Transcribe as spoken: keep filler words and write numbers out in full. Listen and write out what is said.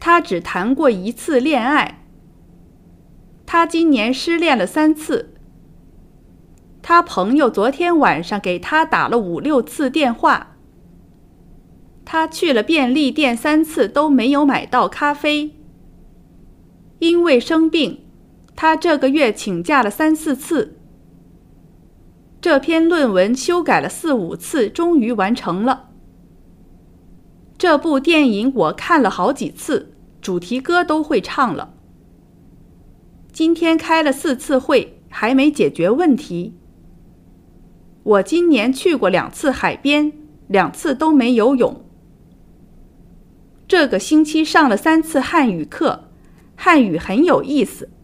他只谈过一次恋爱。他今年失恋了三次。他朋友昨天晚上给他打了五六次电话。他去了便利店三次都没有买到咖啡。因为生病，他这个月请假了三四次。这篇论文修改了四五次，终于完成了。这部电影我看了好几次，主题歌都会唱了。今天开了四次会，还没解决问题。我今年去过两次海边，两次都没游泳。这个星期上了三次汉语课，汉语很有意思。